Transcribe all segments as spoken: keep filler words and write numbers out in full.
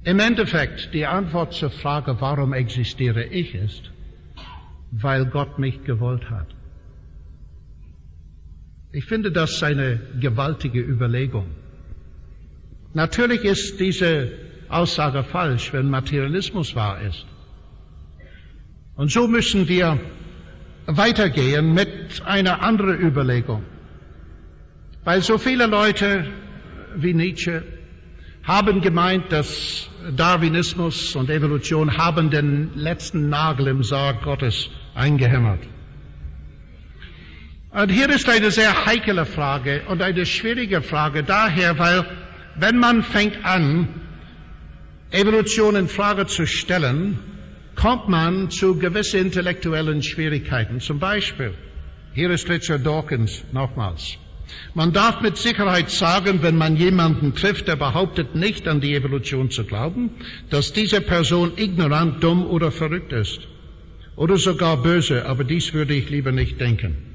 Im Endeffekt, die Antwort zur Frage, warum existiere ich, ist, weil Gott mich gewollt hat. Ich finde das eine gewaltige Überlegung. Natürlich ist diese Aussage falsch, wenn Materialismus wahr ist. Und so müssen wir weitergehen mit einer anderen Überlegung. Weil so viele Leute wie Nietzsche haben gemeint, dass Darwinismus und Evolution haben den letzten Nagel im Sarg Gottes eingehämmert. Und hier ist eine sehr heikle Frage und eine schwierige Frage daher, weil wenn man fängt an, Evolution in Frage zu stellen, kommt man zu gewissen intellektuellen Schwierigkeiten. Zum Beispiel, hier ist Richard Dawkins nochmals. Man darf mit Sicherheit sagen, wenn man jemanden trifft, der behauptet, nicht an die Evolution zu glauben, dass diese Person ignorant, dumm oder verrückt ist. Oder sogar böse, aber dies würde ich lieber nicht denken.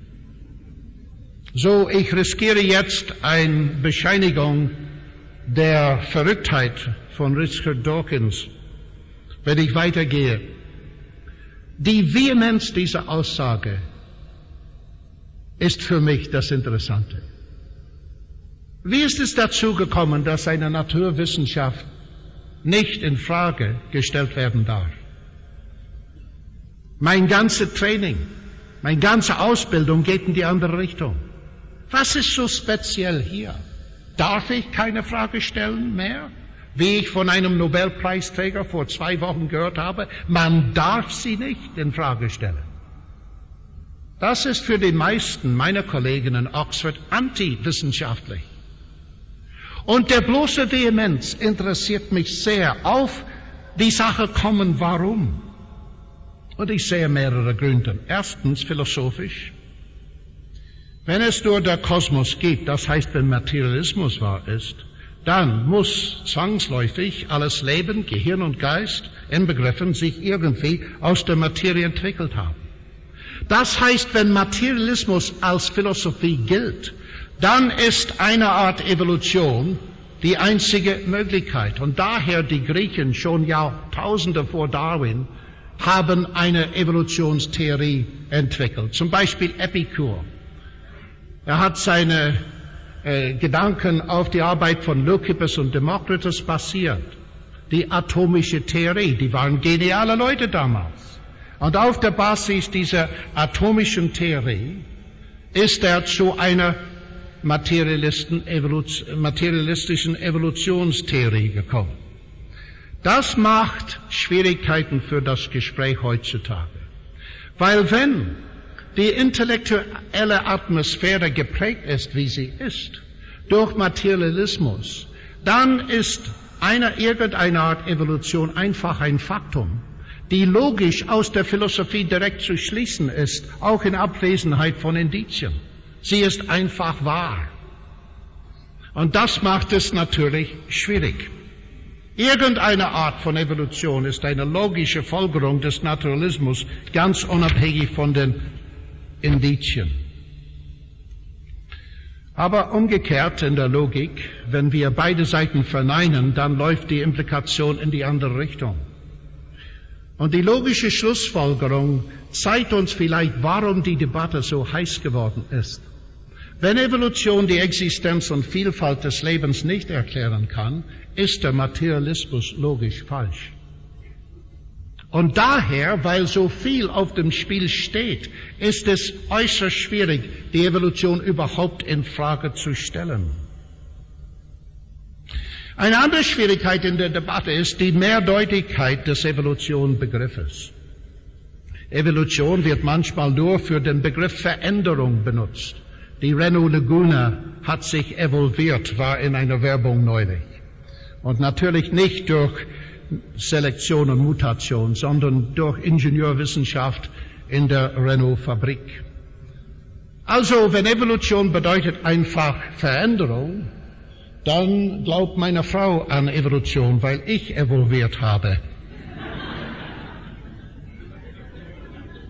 So, ich riskiere jetzt eine Bescheinigung der Verrücktheit von Richard Dawkins, wenn ich weitergehe. Die Vehemenz dieser Aussage ist für mich das Interessante. Wie ist es dazu gekommen, dass eine Naturwissenschaft nicht in Frage gestellt werden darf? Mein ganzes Training, meine ganze Ausbildung geht in die andere Richtung. Was ist so speziell hier? Darf ich keine Frage stellen mehr? Wie ich von einem Nobelpreisträger vor zwei Wochen gehört habe, man darf sie nicht in Frage stellen. Das ist für die meisten meiner Kollegen in Oxford antiwissenschaftlich. Und der bloße Vehemenz interessiert mich sehr. Auf die Sache kommen, warum? Und ich sehe mehrere Gründe. Erstens philosophisch. Wenn es nur der Kosmos gibt, das heißt, wenn Materialismus wahr ist, dann muss zwangsläufig alles Leben, Gehirn und Geist inbegriffen sich irgendwie aus der Materie entwickelt haben. Das heißt, wenn Materialismus als Philosophie gilt, dann ist eine Art Evolution die einzige Möglichkeit. Und daher die Griechen schon Jahrtausende vor Darwin haben eine Evolutionstheorie entwickelt. Zum Beispiel Epikur. Er hat seine äh, Gedanken auf die Arbeit von Leucippus und Democritus basiert. Die atomische Theorie, die waren geniale Leute damals. Und auf der Basis dieser atomischen Theorie ist er zu einer materialistischen Evolutionstheorie gekommen. Das macht Schwierigkeiten für das Gespräch heutzutage. Weil wenn die intellektuelle Atmosphäre geprägt ist, wie sie ist, durch Materialismus, dann ist eine irgendeine Art Evolution einfach ein Faktum, die logisch aus der Philosophie direkt zu schließen ist, auch in Abwesenheit von Indizien. Sie ist einfach wahr. Und das macht es natürlich schwierig. Irgendeine Art von Evolution ist eine logische Folgerung des Naturalismus, ganz unabhängig von den Indizien. Aber umgekehrt in der Logik, wenn wir beide Seiten verneinen, dann läuft die Implikation in die andere Richtung. Und die logische Schlussfolgerung zeigt uns vielleicht, warum die Debatte so heiß geworden ist. Wenn Evolution die Existenz und Vielfalt des Lebens nicht erklären kann, ist der Materialismus logisch falsch. Und daher, weil so viel auf dem Spiel steht, ist es äußerst schwierig, die Evolution überhaupt in Frage zu stellen. Eine andere Schwierigkeit in der Debatte ist die Mehrdeutigkeit des Evolution-Begriffes. Evolution wird manchmal nur für den Begriff Veränderung benutzt. Die Renault Laguna hat sich evolviert, war in einer Werbung neulich. Und natürlich nicht durch Selektion und Mutation, sondern durch Ingenieurwissenschaft in der Renault-Fabrik. Also, wenn Evolution bedeutet einfach Veränderung, dann glaubt meine Frau an Evolution, weil ich evolviert habe.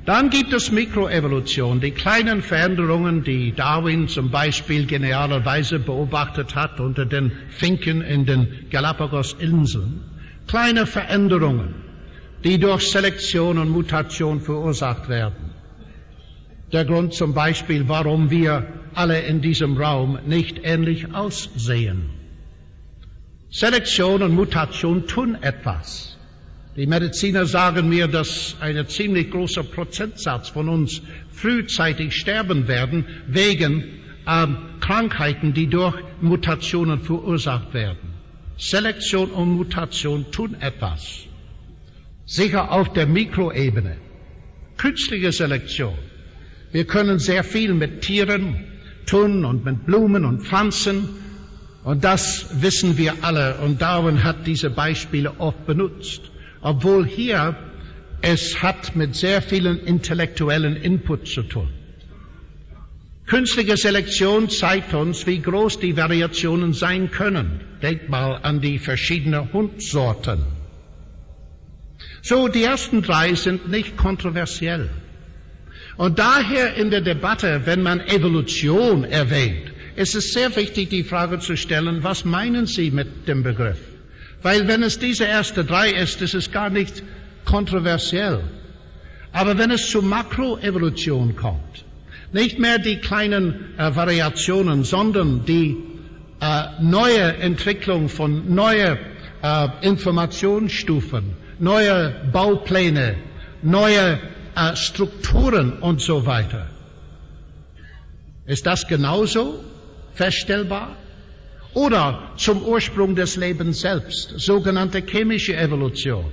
Dann gibt es Mikroevolution, die kleinen Veränderungen, die Darwin zum Beispiel genialerweise beobachtet hat unter den Finken in den Galapagos-Inseln. Kleine Veränderungen, die durch Selektion und Mutation verursacht werden. Der Grund zum Beispiel, warum wir alle in diesem Raum nicht ähnlich aussehen. Selektion und Mutation tun etwas. Die Mediziner sagen mir, dass ein ziemlich großer Prozentsatz von uns frühzeitig sterben werden wegen äh, Krankheiten, die durch Mutationen verursacht werden. Selektion und Mutation tun etwas. Sicher auf der Mikroebene. Künstliche Selektion. Wir können sehr viel mit Tieren tun und mit Blumen und Pflanzen. Und das wissen wir alle. Und Darwin hat diese Beispiele oft benutzt. Obwohl hier es hat mit sehr vielen intellektuellen Input zu tun. Künstliche Selektion zeigt uns, wie groß die Variationen sein können. Denkt mal an die verschiedenen Hundsorten. So, die ersten drei sind nicht kontroversiell. Und daher in der Debatte, wenn man Evolution erwähnt, ist es sehr wichtig, die Frage zu stellen, was meinen Sie mit dem Begriff? Weil wenn es diese erste drei ist, ist es gar nicht kontroversiell. Aber wenn es zu Makroevolution kommt, nicht mehr die kleinen äh, Variationen, sondern die äh, neue Entwicklung von neue äh, Informationsstufen, neue Baupläne, neue äh, Strukturen und so weiter. Ist das genauso feststellbar? Oder zum Ursprung des Lebens selbst, sogenannte chemische Evolution.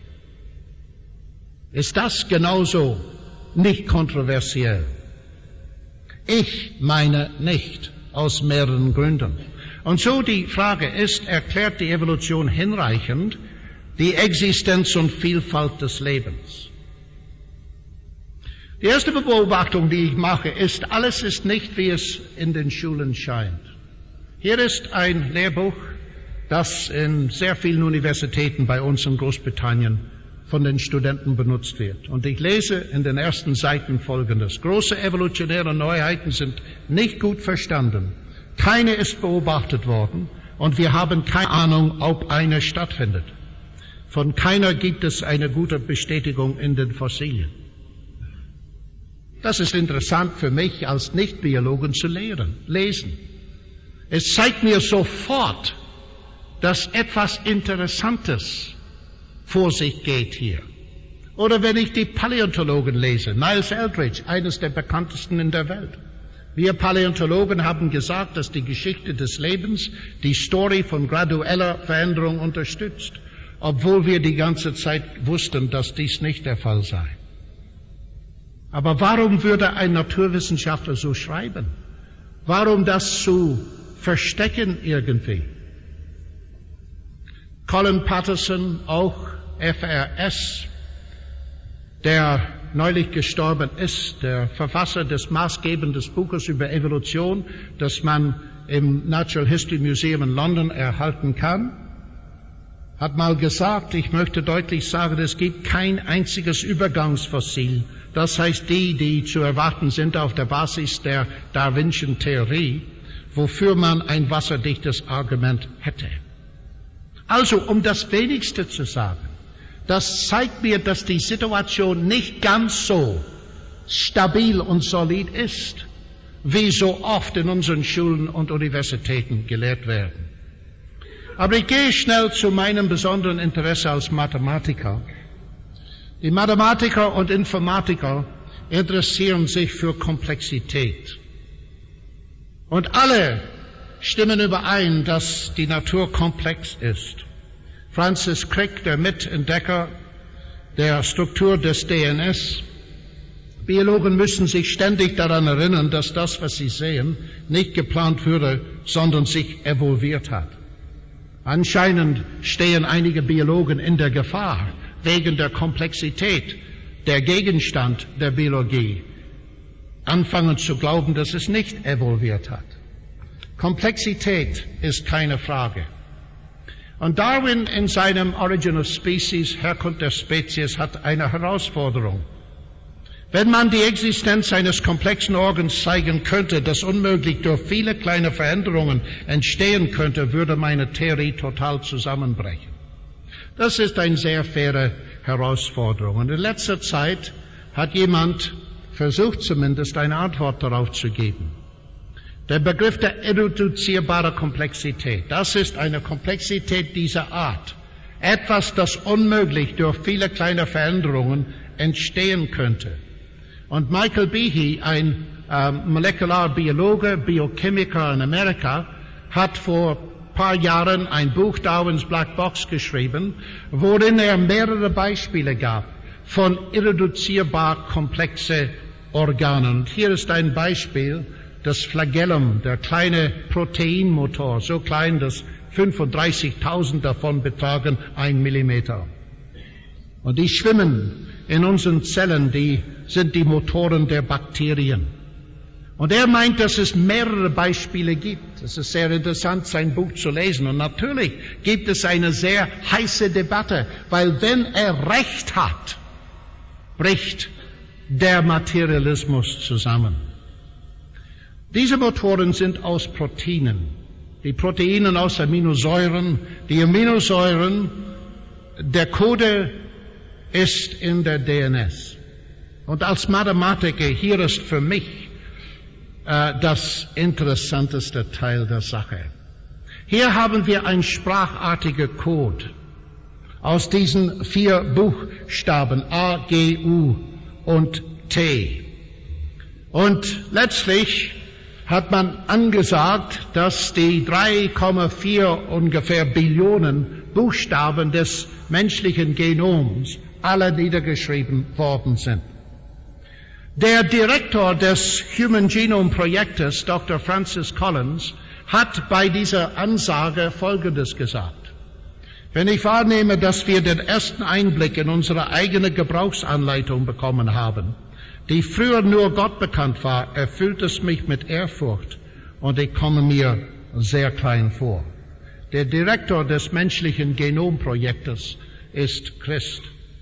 Ist das genauso nicht kontroversiell? Ich meine nicht, aus mehreren Gründen. Und so die Frage ist, erklärt die Evolution hinreichend die Existenz und Vielfalt des Lebens? Die erste Beobachtung, die ich mache, ist, alles ist nicht, wie es in den Schulen scheint. Hier ist ein Lehrbuch, das in sehr vielen Universitäten bei uns in Großbritannien von den Studenten benutzt wird. Und ich lese in den ersten Seiten Folgendes. Große evolutionäre Neuheiten sind nicht gut verstanden. Keine ist beobachtet worden und wir haben keine Ahnung, ob eine stattfindet. Von keiner gibt es eine gute Bestätigung in den Fossilien. Das ist interessant für mich als Nichtbiologen zu lehren, lesen. Es zeigt mir sofort, dass etwas Interessantes vor sich geht hier. Oder wenn ich die Paläontologen lese, Niles Eldredge, eines der bekanntesten in der Welt. Wir Paläontologen haben gesagt, dass die Geschichte des Lebens die Story von gradueller Veränderung unterstützt, obwohl wir die ganze Zeit wussten, dass dies nicht der Fall sei. Aber warum würde ein Naturwissenschaftler so schreiben? Warum das zu verstecken irgendwie? Colin Patterson, auch F R S, der neulich gestorben ist, der Verfasser des maßgebenden Buches über Evolution, das man im Natural History Museum in London erhalten kann, hat mal gesagt, ich möchte deutlich sagen, es gibt kein einziges Übergangsfossil, das heißt die, die zu erwarten sind auf der Basis der Darwinschen Theorie, wofür man ein wasserdichtes Argument hätte. Also, um das Wenigste zu sagen, das zeigt mir, dass die Situation nicht ganz so stabil und solid ist, wie so oft in unseren Schulen und Universitäten gelehrt werden. Aber ich gehe schnell zu meinem besonderen Interesse als Mathematiker. Die Mathematiker und Informatiker interessieren sich für Komplexität. Und alle stimmen überein, dass die Natur komplex ist. Francis Crick, der Mitentdecker der Struktur des D N S, Biologen müssen sich ständig daran erinnern, dass das, was sie sehen, nicht geplant wurde, sondern sich evolviert hat. Anscheinend stehen einige Biologen in der Gefahr, wegen der Komplexität der Gegenstand der Biologie, anfangen zu glauben, dass es nicht evolviert hat. Komplexität ist keine Frage. Und Darwin in seinem Origin of Species, Herkunft der Spezies, hat eine Herausforderung. Wenn man die Existenz eines komplexen Organs zeigen könnte, das unmöglich durch viele kleine Veränderungen entstehen könnte, würde meine Theorie total zusammenbrechen. Das ist eine sehr faire Herausforderung. Und in letzter Zeit hat jemand versucht, zumindest eine Antwort darauf zu geben. Der Begriff der irreduzierbaren Komplexität, das ist eine Komplexität dieser Art. Etwas, das unmöglich durch viele kleine Veränderungen entstehen könnte. Und Michael Behe, ein äh, Molekularbiologe, Biochemiker in Amerika, hat vor ein paar Jahren ein Buch Darwins Black Box geschrieben, worin er mehrere Beispiele gab von irreduzierbar komplexen Organen. Und hier ist ein Beispiel, das Flagellum, der kleine Proteinmotor, so klein, dass fünfunddreißigtausend davon betragen ein Millimeter. Und die schwimmen in unseren Zellen, die sind die Motoren der Bakterien. Und er meint, dass es mehrere Beispiele gibt. Es ist sehr interessant, sein Buch zu lesen. Und natürlich gibt es eine sehr heiße Debatte, weil wenn er Recht hat, bricht der Materialismus zusammen. Diese Motoren sind aus Proteinen. Die Proteine aus Aminosäuren. Die Aminosäuren, der Code ist in der D N S. Und als Mathematiker, hier ist für mich äh, das interessanteste Teil der Sache. Hier haben wir einen sprachartigen Code aus diesen vier Buchstaben A, G, U und T. Und letztlich hat man angesagt, dass die drei Komma vier ungefähr Billionen Buchstaben des menschlichen Genoms alle niedergeschrieben worden sind. Der Direktor des Human Genome Projektes, Doktor Francis Collins, hat bei dieser Ansage Folgendes gesagt. Wenn ich wahrnehme, dass wir den ersten Einblick in unsere eigene Gebrauchsanleitung bekommen haben, die früher nur Gott bekannt war, erfüllt es mich mit Ehrfurcht und ich komme mir sehr klein vor. Der Direktor des menschlichen Genomprojektes ist Christ.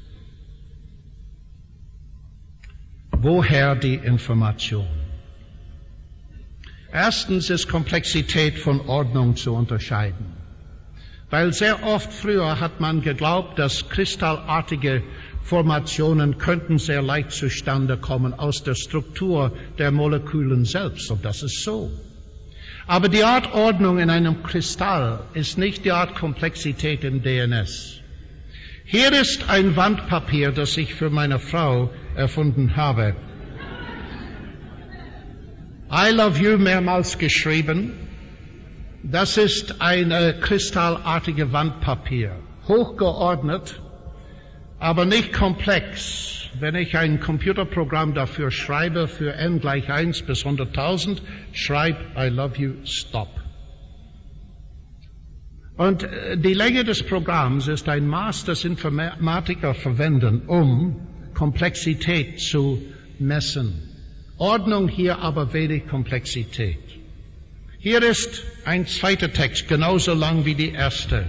Woher die Information? Erstens ist Komplexität von Ordnung zu unterscheiden. Weil sehr oft früher hat man geglaubt, dass kristallartige Formationen könnten sehr leicht zustande kommen aus der Struktur der Molekülen selbst. Und das ist so. Aber die Art Ordnung in einem Kristall ist nicht die Art Komplexität im D N S. Hier ist ein Wandpapier, das ich für meine Frau erfunden habe. I love you mehrmals geschrieben. Das ist ein kristallartige Wandpapier. Hochgeordnet, aber nicht komplex. Wenn ich ein Computerprogramm dafür schreibe, für n gleich eins bis hunderttausend, schreib I love you, stop. Und die Länge des Programms ist ein Maß, das Informatiker verwenden, um Komplexität zu messen. Ordnung hier aber wenig Komplexität. Hier ist ein zweiter Text, genauso lang wie die erste.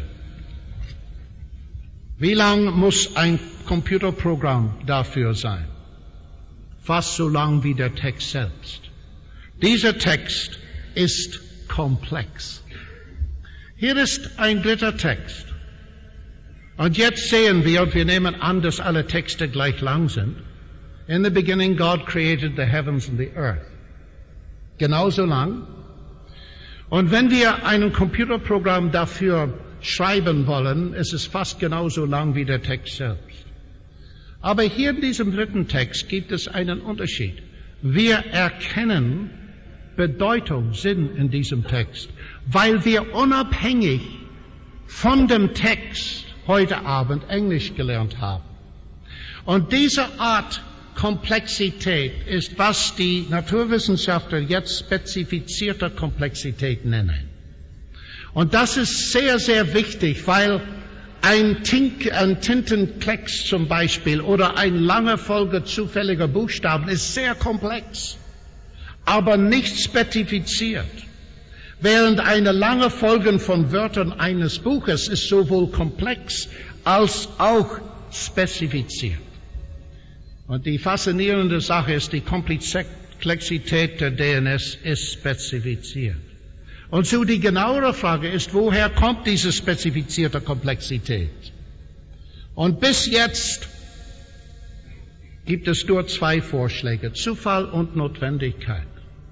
Wie lang muss ein Computerprogramm dafür sein? Fast so lang wie der Text selbst. Dieser Text ist komplex. Hier ist ein dritter Text. Und jetzt sehen wir, und wir nehmen an, dass alle Texte gleich lang sind. In the beginning God created the heavens and the earth. Genauso lang. Und wenn wir ein Computerprogramm dafür schreiben wollen, ist es fast genauso lang wie der Text selbst. Aber hier in diesem dritten Text gibt es einen Unterschied. Wir erkennen Bedeutung, Sinn in diesem Text, weil wir unabhängig von dem Text heute Abend Englisch gelernt haben. Und diese Art Komplexität ist, was die Naturwissenschaftler jetzt spezifizierte Komplexität nennen. Und das ist sehr, sehr wichtig, weil ein, Tink, ein Tintenklecks zum Beispiel oder eine lange Folge zufälliger Buchstaben ist sehr komplex, aber nicht spezifiziert. Während eine lange Folge von Wörtern eines Buches ist sowohl komplex als auch spezifiziert. Und die faszinierende Sache ist, die Komplexität der D N S ist spezifiziert. Und so die genauere Frage ist, woher kommt diese spezifizierte Komplexität? Und bis jetzt gibt es nur zwei Vorschläge, Zufall und Notwendigkeit.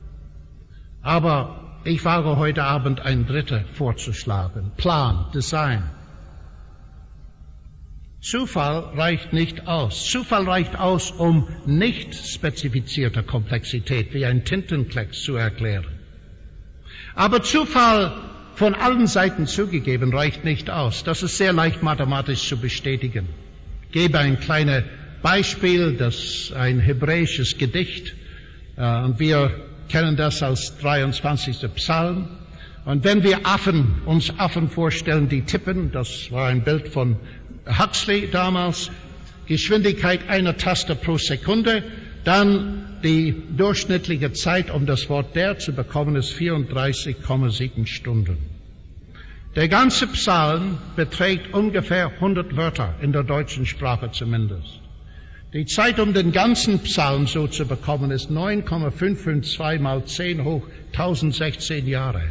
Aber ich wage heute Abend ein dritter vorzuschlagen, Plan, Design. Zufall reicht nicht aus. Zufall reicht aus, um nicht spezifizierte Komplexität wie ein Tintenklecks zu erklären. Aber Zufall von allen Seiten zugegeben reicht nicht aus. Das ist sehr leicht mathematisch zu bestätigen. Ich gebe ein kleines Beispiel, das ein hebräisches Gedicht, äh, und wir kennen das als dreiundzwanzigster Psalm. Und wenn wir Affen, uns Affen vorstellen, die tippen, das war ein Bild von Huxley damals, Geschwindigkeit einer Taste pro Sekunde, dann die durchschnittliche Zeit, um das Wort der zu bekommen, ist vierunddreißig Komma sieben Stunden. Der ganze Psalm beträgt ungefähr hundert Wörter, in der deutschen Sprache zumindest. Die Zeit, um den ganzen Psalm so zu bekommen, ist neun Komma fünf fünf zwei mal zehn hoch tausendsechzehn Jahre.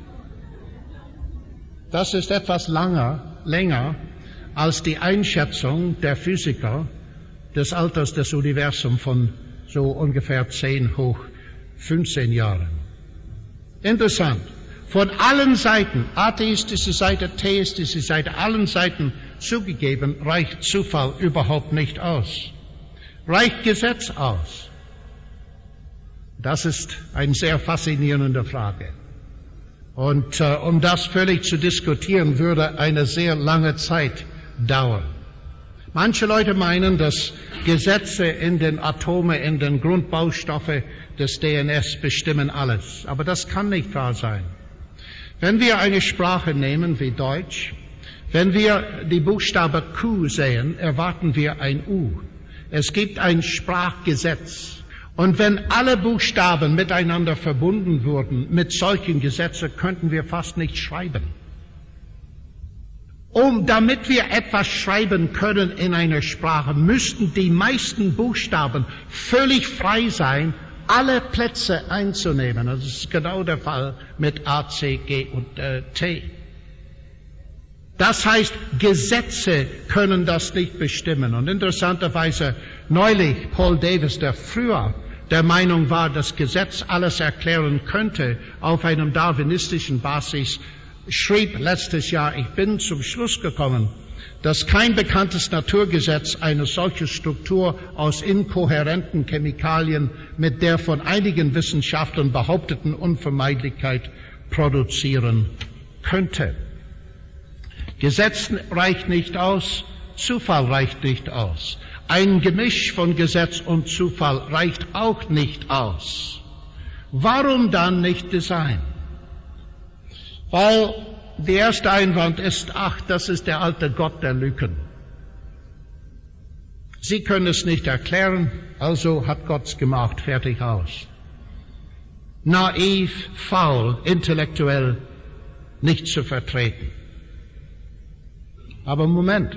Das ist etwas langer, länger als die Einschätzung der Physiker des Alters des Universums von so ungefähr zehn hoch fünfzehn Jahren. Interessant. Von allen Seiten, atheistische Seite, theistische Seite, allen Seiten zugegeben, reicht Zufall überhaupt nicht aus. Reicht Gesetz aus? Das ist eine sehr faszinierende Frage. Und äh, um das völlig zu diskutieren, würde eine sehr lange Zeit dauern. Manche Leute meinen, dass Gesetze in den Atome, in den Grundbaustoffe des D N S bestimmen alles. Aber das kann nicht wahr sein. Wenn wir eine Sprache nehmen wie Deutsch, wenn wir die Buchstabe Q sehen, erwarten wir ein U. Es gibt ein Sprachgesetz. Und wenn alle Buchstaben miteinander verbunden wurden mit solchen Gesetzen, könnten wir fast nicht schreiben. Um, damit wir etwas schreiben können in einer Sprache, müssten die meisten Buchstaben völlig frei sein, alle Plätze einzunehmen. Das ist genau der Fall mit A, C, G und äh, T. Das heißt, Gesetze können das nicht bestimmen. Und interessanterweise neulich Paul Davies, der früher der Meinung war, dass Gesetz alles erklären könnte, auf einem darwinistischen Basis, schrieb letztes Jahr, ich bin zum Schluss gekommen, dass kein bekanntes Naturgesetz eine solche Struktur aus inkohärenten Chemikalien mit der von einigen Wissenschaftlern behaupteten Unvermeidlichkeit produzieren könnte. Gesetz reicht nicht aus, Zufall reicht nicht aus. Ein Gemisch von Gesetz und Zufall reicht auch nicht aus. Warum dann nicht Design? Weil der erste Einwand ist, ach, das ist der alte Gott der Lügen. Sie können es nicht erklären, also hat Gott's gemacht, fertig aus. Naiv, faul, intellektuell nicht zu vertreten. Aber Moment,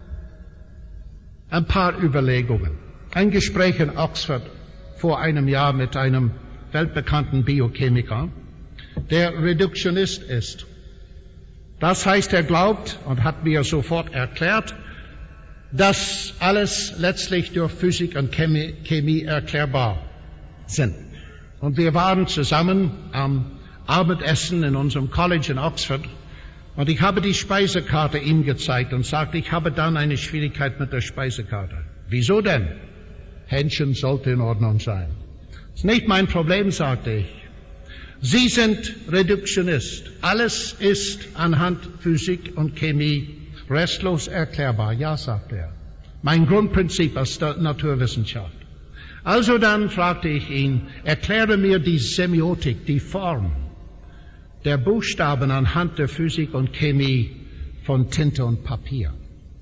ein paar Überlegungen. Ein Gespräch in Oxford vor einem Jahr mit einem weltbekannten Biochemiker, der Reduktionist ist. Das heißt, er glaubt und hat mir sofort erklärt, dass alles letztlich durch Physik und Chemie, Chemie erklärbar sind. Und wir waren zusammen am Abendessen in unserem College in Oxford und ich habe die Speisekarte ihm gezeigt und sagte, ich habe dann eine Schwierigkeit mit der Speisekarte. Wieso denn? Hähnchen sollte in Ordnung sein. Das ist nicht mein Problem, sagte ich. Sie sind Reduktionist. Alles ist anhand Physik und Chemie restlos erklärbar. Ja, sagt er. Mein Grundprinzip aus der Naturwissenschaft. Also dann fragte ich ihn, erkläre mir die Semiotik, die Form der Buchstaben anhand der Physik und Chemie von Tinte und Papier.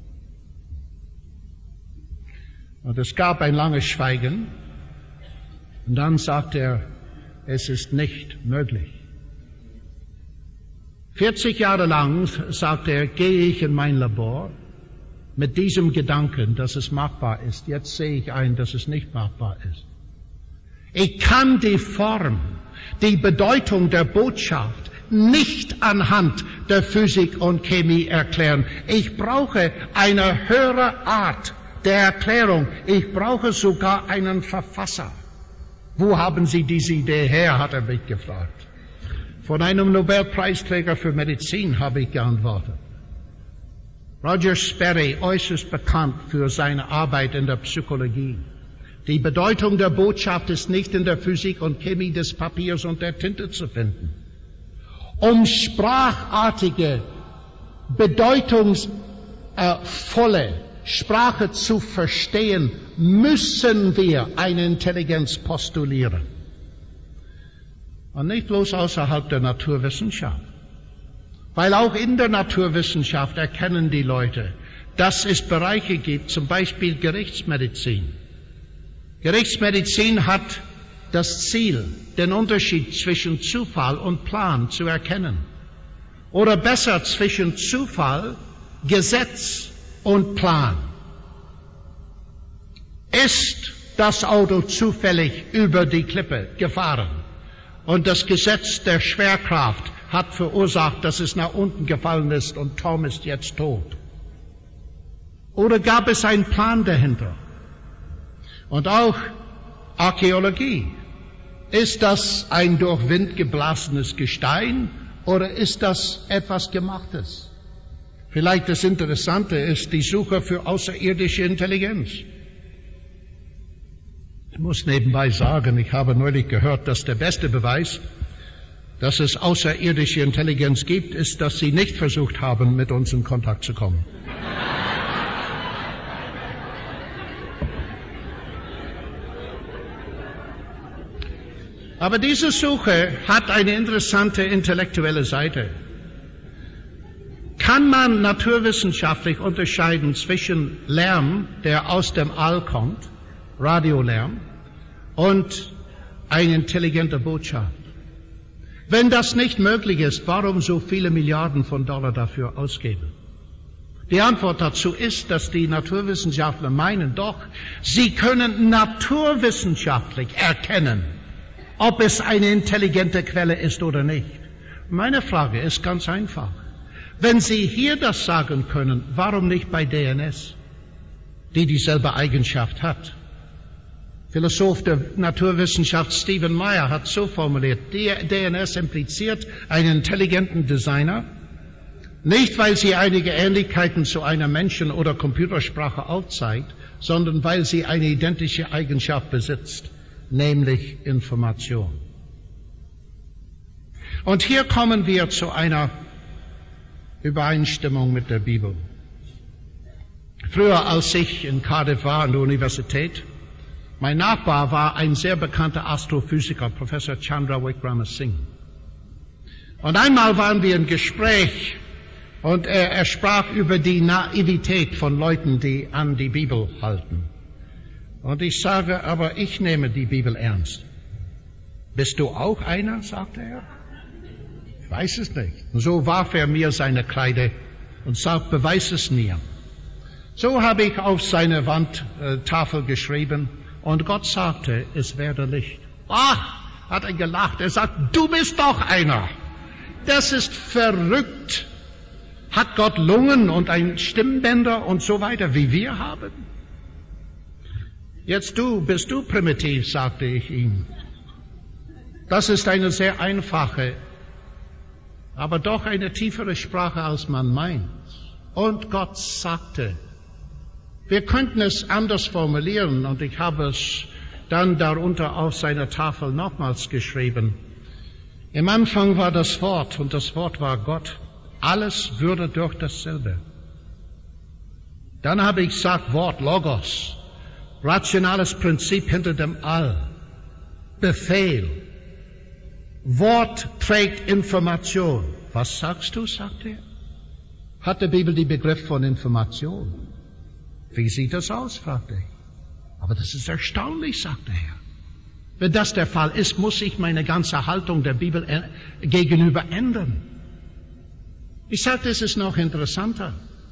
Und es gab ein langes Schweigen. Und dann sagte er, es ist nicht möglich. vierzig Jahre lang, sagte er, gehe ich in mein Labor, mit diesem Gedanken, dass es machbar ist. Jetzt sehe ich ein, dass es nicht machbar ist. Ich kann die Form, die Bedeutung der Botschaft nicht anhand der Physik und Chemie erklären. Ich brauche eine höhere Art der Erklärung. Ich brauche sogar einen Verfasser. Wo haben Sie diese Idee her, hat er mich gefragt. Von einem Nobelpreisträger für Medizin habe ich geantwortet. Roger Sperry, äußerst bekannt für seine Arbeit in der Psychologie. Die Bedeutung der Botschaft ist nicht in der Physik und Chemie des Papiers und der Tinte zu finden. Um sprachartige, bedeutungsvolle Sprache zu verstehen, müssen wir eine Intelligenz postulieren. Und nicht bloß außerhalb der Naturwissenschaft. Weil auch in der Naturwissenschaft erkennen die Leute, dass es Bereiche gibt, zum Beispiel Gerichtsmedizin. Gerichtsmedizin hat das Ziel, den Unterschied zwischen Zufall und Plan zu erkennen. Oder besser zwischen Zufall, Gesetz und Plan. Ist das Auto zufällig über die Klippe gefahren und das Gesetz der Schwerkraft hat verursacht, dass es nach unten gefallen ist und Tom ist jetzt tot? Oder gab es einen Plan dahinter? Und auch Archäologie. Ist das ein durch Wind geblasenes Gestein oder ist das etwas Gemachtes? Vielleicht das Interessante ist die Suche für außerirdische Intelligenz. Ich muss nebenbei sagen, ich habe neulich gehört, dass der beste Beweis, dass es außerirdische Intelligenz gibt, ist, dass sie nicht versucht haben, mit uns in Kontakt zu kommen. Aber diese Suche hat eine interessante intellektuelle Seite. Kann man naturwissenschaftlich unterscheiden zwischen Lärm, der aus dem All kommt, Radiolärm, und eine intelligente Botschaft? Wenn das nicht möglich ist, warum so viele Milliarden von Dollar dafür ausgeben? Die Antwort dazu ist, dass die Naturwissenschaftler meinen, doch, sie können naturwissenschaftlich erkennen, ob es eine intelligente Quelle ist oder nicht. Meine Frage ist ganz einfach. Wenn Sie hier das sagen können, warum nicht bei D N S, die dieselbe Eigenschaft hat? Philosoph der Naturwissenschaft Stephen Meyer hat so formuliert, D N S impliziert einen intelligenten Designer, nicht weil sie einige Ähnlichkeiten zu einer Menschen- oder Computersprache aufzeigt, sondern weil sie eine identische Eigenschaft besitzt, nämlich Information. Und hier kommen wir zu einer Übereinstimmung mit der Bibel. Früher, als ich in Cardiff war, an der Universität, mein Nachbar war ein sehr bekannter Astrophysiker, Professor Chandra Wickramasinghe. Und einmal waren wir im Gespräch und er, er sprach über die Naivität von Leuten, die an die Bibel halten. Und ich sage, aber ich nehme die Bibel ernst. Bist du auch einer, sagte er. Ich weiß es nicht. Und so warf er mir seine Kreide und sagte, beweis es mir. So habe ich auf seine Wandtafel geschrieben und Gott sagte, es werde Licht. Ach, hat er gelacht. Er sagt, du bist doch einer. Das ist verrückt. Hat Gott Lungen und ein Stimmbänder und so weiter, wie wir haben? Jetzt du, bist du primitiv, sagte ich ihm. Das ist eine sehr einfache, aber doch eine tiefere Sprache, als man meint. Und Gott sagte, wir könnten es anders formulieren, und ich habe es dann darunter auf seiner Tafel nochmals geschrieben. Im Anfang war das Wort, und das Wort war Gott. Alles würde durch dasselbe. Dann habe ich gesagt, Wort, Logos. Rationales Prinzip hinter dem All. Befehl. Wort trägt Information. Was sagst du, sagt er? Hat die Bibel den Begriff von Information? Wie sieht das aus, fragte ich. Aber das ist erstaunlich, sagte er. Wenn das der Fall ist, muss ich meine ganze Haltung der Bibel gegenüber ändern. Ich sagte, es ist noch interessanter.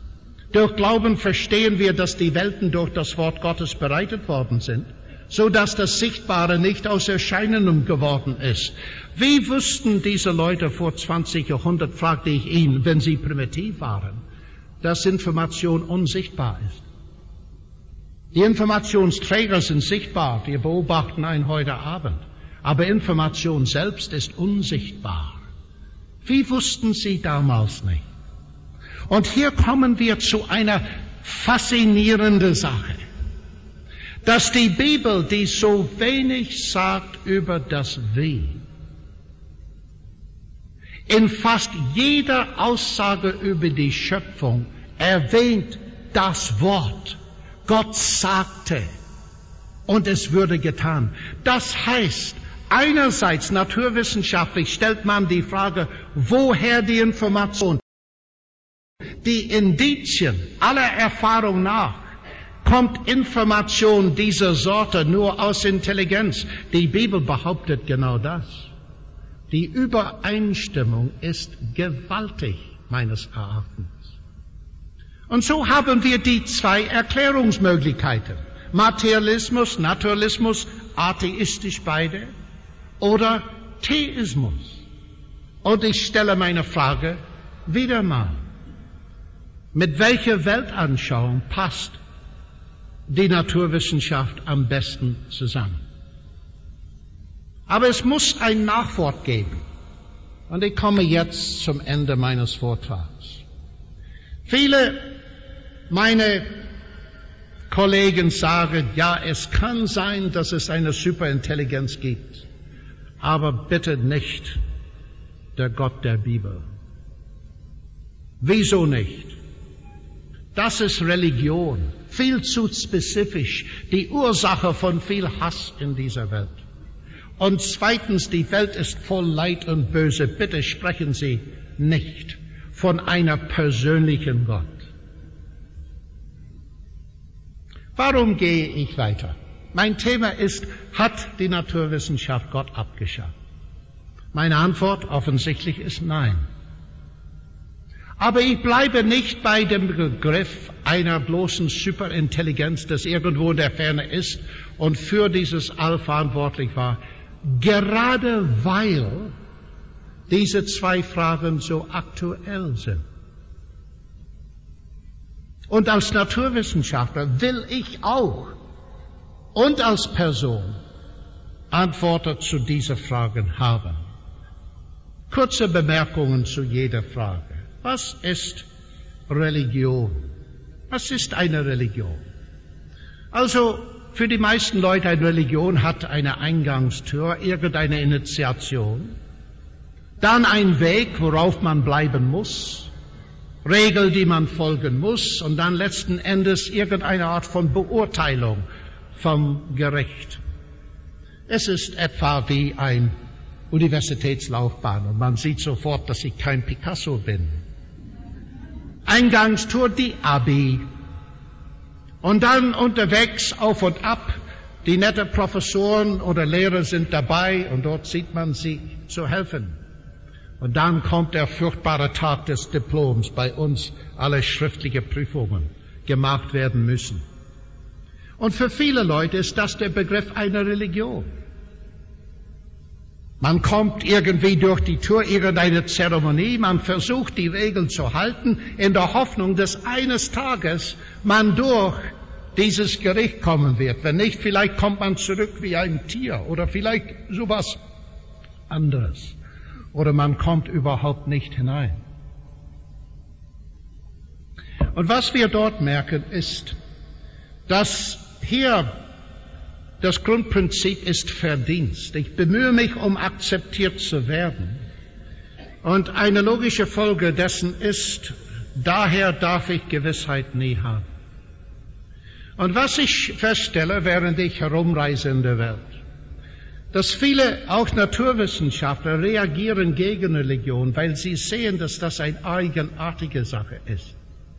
Durch Glauben verstehen wir, dass die Welten durch das Wort Gottes bereitet worden sind, so dass das Sichtbare nicht aus Erscheinungen geworden ist. Wie wussten diese Leute vor zwanzig Jahrhundert, fragte ich ihn, wenn sie primitiv waren, dass Information unsichtbar ist? Die Informationsträger sind sichtbar, wir beobachten einen heute Abend, aber Information selbst ist unsichtbar. Wie wussten sie damals nicht? Und hier kommen wir zu einer faszinierenden Sache, dass die Bibel, die so wenig sagt über das Wie, in fast jeder Aussage über die Schöpfung erwähnt das Wort. Gott sagte, und es würde getan. Das heißt, einerseits naturwissenschaftlich stellt man die Frage, woher die Information? Die Indizien aller Erfahrung nach kommt Information dieser Sorte nur aus Intelligenz. Die Bibel behauptet genau das. Die Übereinstimmung ist gewaltig, meines Erachtens. Und so haben wir die zwei Erklärungsmöglichkeiten. Materialismus, Naturalismus, atheistisch beide, oder Theismus. Und ich stelle meine Frage wieder mal. Mit welcher Weltanschauung passt die Naturwissenschaft am besten zusammen? Aber es muss ein Nachwort geben. Und ich komme jetzt zum Ende meines Vortrags. Viele meine Kollegen sagen, ja, es kann sein, dass es eine Superintelligenz gibt, aber bitte nicht der Gott der Bibel. Wieso nicht? Das ist Religion, viel zu spezifisch, die Ursache von viel Hass in dieser Welt. Und zweitens, die Welt ist voll Leid und Böse. Bitte sprechen Sie nicht von einer persönlichen Gott. Warum gehe ich weiter? Mein Thema ist, hat die Naturwissenschaft Gott abgeschafft? Meine Antwort offensichtlich ist nein. Aber ich bleibe nicht bei dem Begriff einer bloßen Superintelligenz, das irgendwo in der Ferne ist und für dieses All verantwortlich war. Gerade weil diese zwei Fragen so aktuell sind. Und als Naturwissenschaftler will ich auch und als Person Antworten zu diesen Fragen haben. Kurze Bemerkungen zu jeder Frage. Was ist Religion? Was ist eine Religion? Also, für die meisten Leute, eine Religion hat eine Eingangstür, irgendeine Initiation, dann ein Weg, worauf man bleiben muss, Regeln, die man folgen muss, und dann letzten Endes irgendeine Art von Beurteilung vom Gericht. Es ist etwa wie ein Universitätslaufbahn und man sieht sofort, dass ich kein Picasso bin. Eingangstour, die Abi. Und dann unterwegs auf und ab, die nette Professoren oder Lehrer sind dabei und dort sieht man sie zu helfen. Und dann kommt der furchtbare Tag des Diploms, bei uns alle schriftliche Prüfungen gemacht werden müssen. Und für viele Leute ist das der Begriff einer Religion. Man kommt irgendwie durch die Tür, irgendeine Zeremonie, man versucht die Regeln zu halten, in der Hoffnung, dass eines Tages man durch dieses Gericht kommen wird. Wenn nicht, vielleicht kommt man zurück wie ein Tier oder vielleicht sowas anderes. Oder man kommt überhaupt nicht hinein. Und was wir dort merken, ist, dass hier das Grundprinzip ist Verdienst. Ich bemühe mich, um akzeptiert zu werden. Und eine logische Folge dessen ist, daher darf ich Gewissheit nie haben. Und was ich feststelle, während ich herumreise in der Welt, dass viele, auch Naturwissenschaftler, reagieren gegen Religion, weil sie sehen, dass das eine eigenartige Sache ist.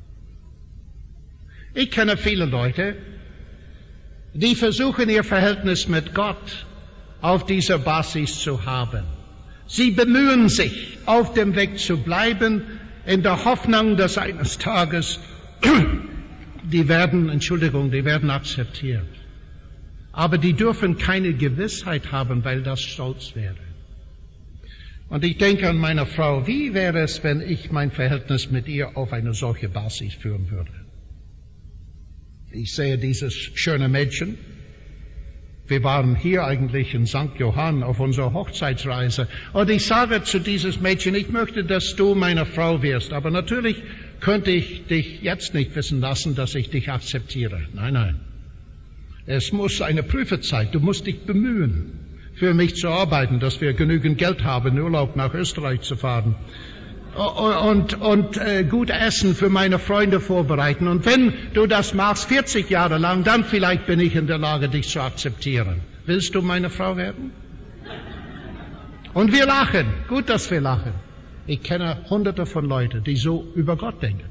Ich kenne viele Leute, die versuchen, ihr Verhältnis mit Gott auf dieser Basis zu haben. Sie bemühen sich, auf dem Weg zu bleiben, in der Hoffnung, dass eines Tages die werden, Entschuldigung, die werden akzeptiert. Aber die dürfen keine Gewissheit haben, weil das Stolz wäre. Und ich denke an meine Frau, wie wäre es, wenn ich mein Verhältnis mit ihr auf eine solche Basis führen würde? Ich sehe dieses schöne Mädchen. Wir waren hier eigentlich in Sankt Johann auf unserer Hochzeitsreise. Und ich sage zu dieses Mädchen, ich möchte, dass du meine Frau wirst. Aber natürlich könnte ich dich jetzt nicht wissen lassen, dass ich dich akzeptiere. Nein, nein. Es muss eine Prüfezeit. Du musst dich bemühen, für mich zu arbeiten, dass wir genügend Geld haben, in Urlaub nach Österreich zu fahren. Und, und äh, gut Essen für meine Freunde vorbereiten. Und wenn du das machst, vierzig Jahre lang, dann vielleicht bin ich in der Lage, dich zu akzeptieren. Willst du meine Frau werden? Und wir lachen. Gut, dass wir lachen. Ich kenne hunderte von Leuten, die so über Gott denken.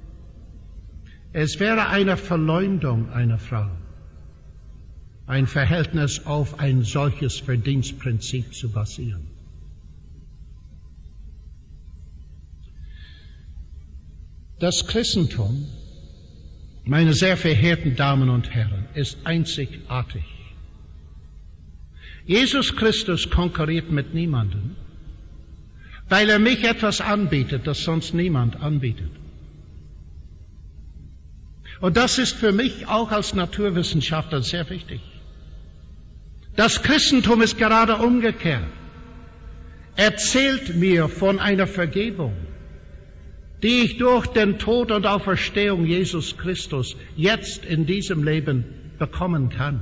Es wäre eine Verleumdung einer Frau, ein Verhältnis auf ein solches Verdienstprinzip zu basieren. Das Christentum, meine sehr verehrten Damen und Herren, ist einzigartig. Jesus Christus konkurriert mit niemandem, weil er mich etwas anbietet, das sonst niemand anbietet. Und das ist für mich auch als Naturwissenschaftler sehr wichtig. Das Christentum ist gerade umgekehrt. Erzählt mir von einer Vergebung, die ich durch den Tod und Auferstehung Jesus Christus jetzt in diesem Leben bekommen kann.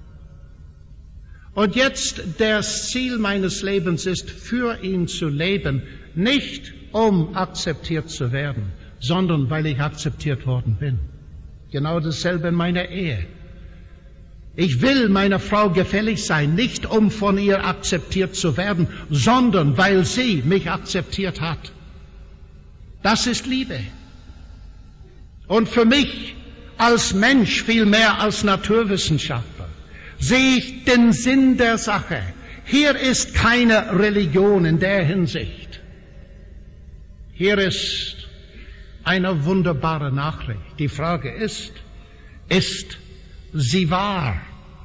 Und jetzt das Ziel meines Lebens ist, für ihn zu leben, nicht um akzeptiert zu werden, sondern weil ich akzeptiert worden bin. Genau dasselbe in meiner Ehe. Ich will meiner Frau gefällig sein, nicht um von ihr akzeptiert zu werden, sondern weil sie mich akzeptiert hat. Das ist Liebe. Und für mich als Mensch viel mehr als Naturwissenschaftler sehe ich den Sinn der Sache. Hier ist keine Religion in der Hinsicht. Hier ist eine wunderbare Nachricht. Die Frage ist, ist sie wahr?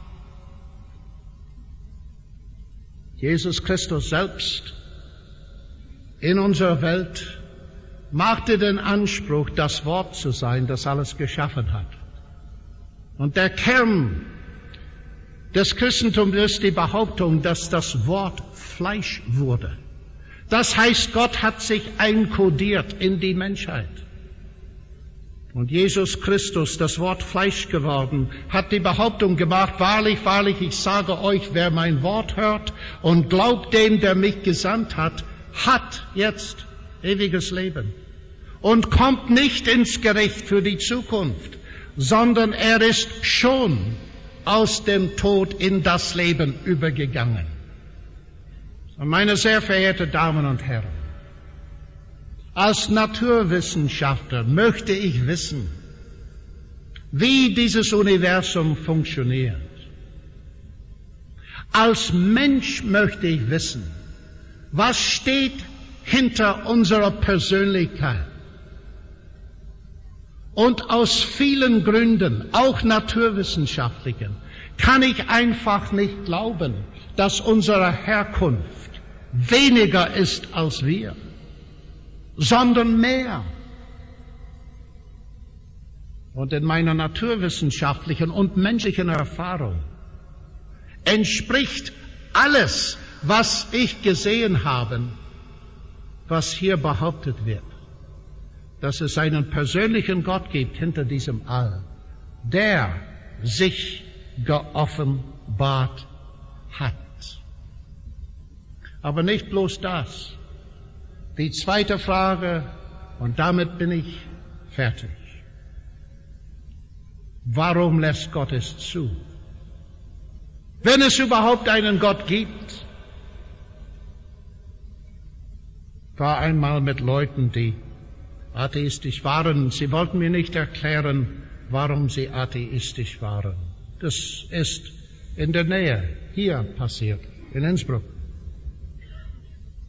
Jesus Christus selbst in unserer Welt machte den Anspruch, das Wort zu sein, das alles geschaffen hat. Und der Kern des Christentums ist die Behauptung, dass das Wort Fleisch wurde. Das heißt, Gott hat sich einkodiert in die Menschheit. Und Jesus Christus, das Wort Fleisch geworden, hat die Behauptung gemacht, wahrlich, wahrlich, ich sage euch, wer mein Wort hört und glaubt dem, der mich gesandt hat, hat jetzt ewiges Leben und kommt nicht ins Gericht für die Zukunft, sondern er ist schon aus dem Tod in das Leben übergegangen. Und meine sehr verehrten Damen und Herren, als Naturwissenschaftler möchte ich wissen, wie dieses Universum funktioniert. Als Mensch möchte ich wissen, was steht hinter unserer Persönlichkeit. Und aus vielen Gründen, auch naturwissenschaftlichen, kann ich einfach nicht glauben, dass unsere Herkunft weniger ist als wir, sondern mehr. Und in meiner naturwissenschaftlichen und menschlichen Erfahrung entspricht alles, was ich gesehen habe, was hier behauptet wird, dass es einen persönlichen Gott gibt hinter diesem All, der sich geoffenbart hat. Aber nicht bloß das. Die zweite Frage, und damit bin ich fertig. Warum lässt Gott es zu? Wenn es überhaupt einen Gott gibt. Ich war einmal mit Leuten, die atheistisch waren. Sie wollten mir nicht erklären, warum sie atheistisch waren. Das ist in der Nähe hier passiert, in Innsbruck.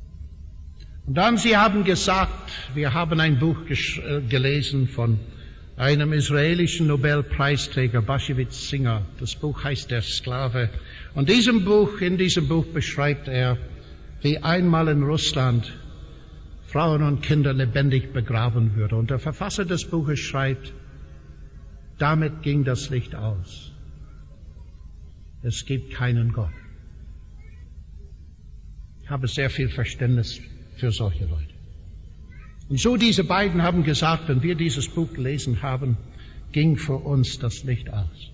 Und dann, sie haben gesagt, wir haben ein Buch gelesen von einem israelischen Nobelpreisträger, Bashevis Singer. Das Buch heißt Der Sklave. Und diesem Buch, in diesem Buch beschreibt er, wie einmal in Russland Frauen und Kinder lebendig begraben würden. Und der Verfasser des Buches schreibt, damit ging das Licht aus. Es gibt keinen Gott. Ich habe sehr viel Verständnis für solche Leute. Und so diese beiden haben gesagt, wenn wir dieses Buch gelesen haben, ging für uns das Licht aus.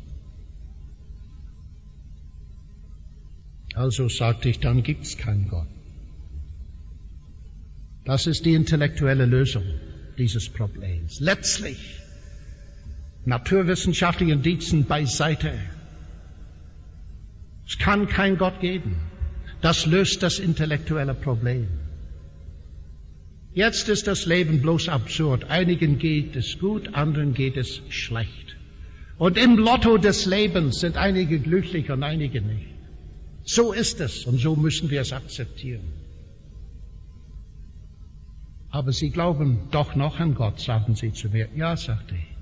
Also sagte ich, dann gibt es keinen Gott. Das ist die intellektuelle Lösung dieses Problems. Letztlich, naturwissenschaftliche Indizien beiseite. Es kann keinen Gott geben. Das löst das intellektuelle Problem. Jetzt ist das Leben bloß absurd. Einigen geht es gut, anderen geht es schlecht. Und im Lotto des Lebens sind einige glücklich und einige nicht. So ist es und so müssen wir es akzeptieren. Aber Sie glauben doch noch an Gott, sagen Sie zu mir. Ja, sagte ich.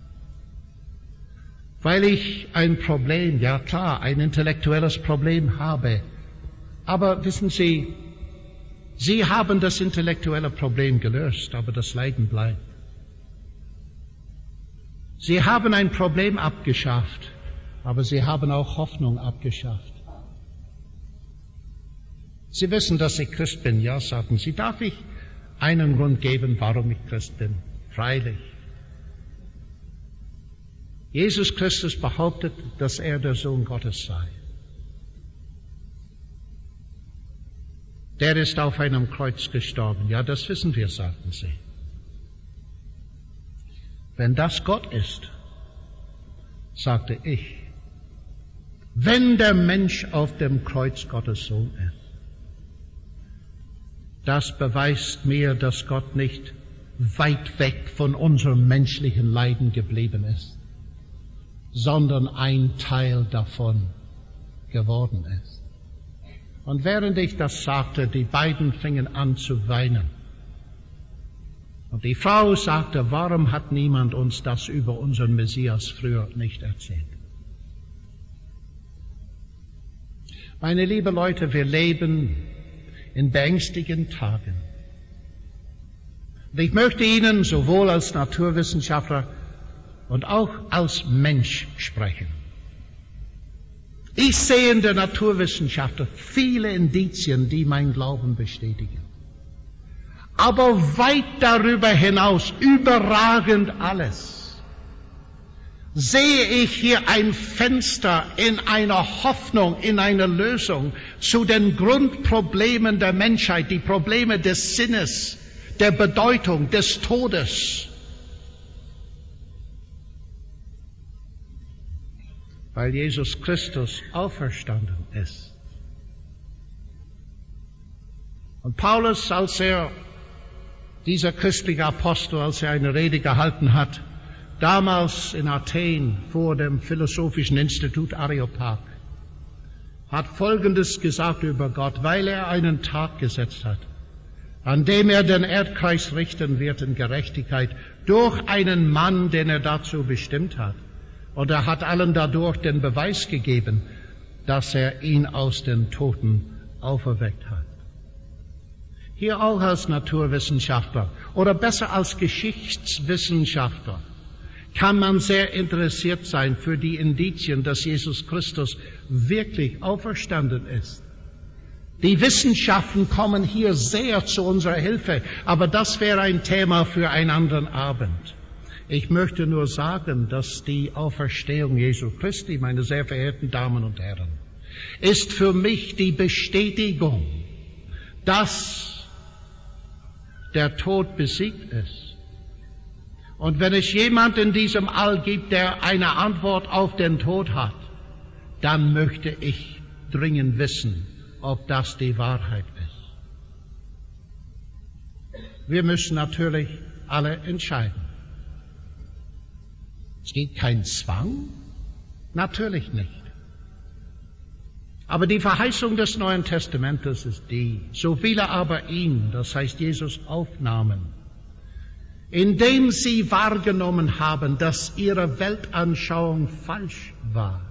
Weil ich ein Problem, ja klar, ein intellektuelles Problem habe. Aber wissen Sie, Sie haben das intellektuelle Problem gelöst, aber das Leiden bleibt. Sie haben ein Problem abgeschafft, aber Sie haben auch Hoffnung abgeschafft. Sie wissen, dass ich Christ bin. Ja, sagen Sie. Darf ich einen Grund geben, warum ich Christ bin? Freilich. Jesus Christus behauptet, dass er der Sohn Gottes sei. Der ist auf einem Kreuz gestorben. Ja, das wissen wir, sagten sie. Wenn das Gott ist, sagte ich, wenn der Mensch auf dem Kreuz Gottes Sohn ist, das beweist mir, dass Gott nicht weit weg von unserem menschlichen Leiden geblieben ist, sondern ein Teil davon geworden ist. Und während ich das sagte, die beiden fingen an zu weinen. Und die Frau sagte, warum hat niemand uns das über unseren Messias früher nicht erzählt? Meine lieben Leute, wir leben in beängstigenden Tagen. Und ich möchte Ihnen sowohl als Naturwissenschaftler und auch als Mensch sprechen. Ich sehe in der Naturwissenschaft viele Indizien, die mein Glauben bestätigen. Aber weit darüber hinaus, überragend alles, sehe ich hier ein Fenster in einer Hoffnung, in einer Lösung zu den Grundproblemen der Menschheit, die Probleme des Sinnes, der Bedeutung, des Todes. Weil Jesus Christus auferstanden ist. Und Paulus, als er, dieser christliche Apostel, als er eine Rede gehalten hat, damals in Athen vor dem Philosophischen Institut Areopag, hat Folgendes gesagt über Gott, weil er einen Tag gesetzt hat, an dem er den Erdkreis richten wird in Gerechtigkeit, durch einen Mann, den er dazu bestimmt hat. Und er hat allen dadurch den Beweis gegeben, dass er ihn aus den Toten auferweckt hat. Hier auch als Naturwissenschaftler oder besser als Geschichtswissenschaftler kann man sehr interessiert sein für die Indizien, dass Jesus Christus wirklich auferstanden ist. Die Wissenschaften kommen hier sehr zu unserer Hilfe, aber das wäre ein Thema für einen anderen Abend. Ich möchte nur sagen, dass die Auferstehung Jesu Christi, meine sehr verehrten Damen und Herren, ist für mich die Bestätigung, dass der Tod besiegt ist. Und wenn es jemand in diesem All gibt, der eine Antwort auf den Tod hat, dann möchte ich dringend wissen, ob das die Wahrheit ist. Wir müssen natürlich alle entscheiden. Es gibt keinen Zwang? Natürlich nicht. Aber die Verheißung des Neuen Testamentes ist die, so viele aber ihn, das heißt Jesus, aufnahmen, indem sie wahrgenommen haben, dass ihre Weltanschauung falsch war.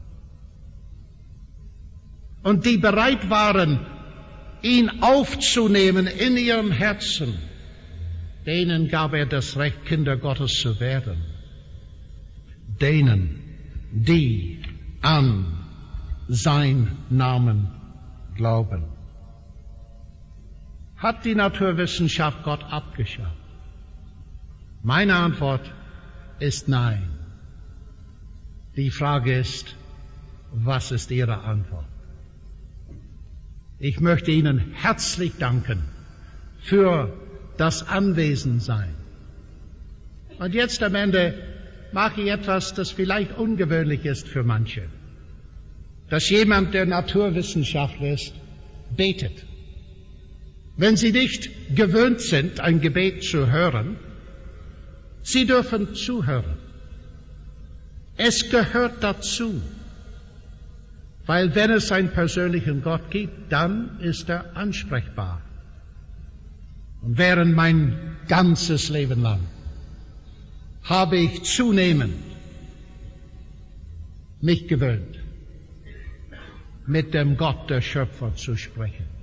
Und die bereit waren, ihn aufzunehmen in ihrem Herzen, denen gab er das Recht, Kinder Gottes zu werden. Denen, die an sein Namen glauben. Hat die Naturwissenschaft Gott abgeschafft? Meine Antwort ist nein. Die Frage ist, was ist Ihre Antwort? Ich möchte Ihnen herzlich danken für das Anwesensein. Und jetzt am Ende mache ich etwas, das vielleicht ungewöhnlich ist für manche. Dass jemand, der Naturwissenschaftler ist, betet. Wenn Sie nicht gewöhnt sind, ein Gebet zu hören, Sie dürfen zuhören. Es gehört dazu. Weil wenn es einen persönlichen Gott gibt, dann ist er ansprechbar. Und während mein ganzes Leben lang habe ich zunehmend mich gewöhnt, mit dem Gott der Schöpfer zu sprechen.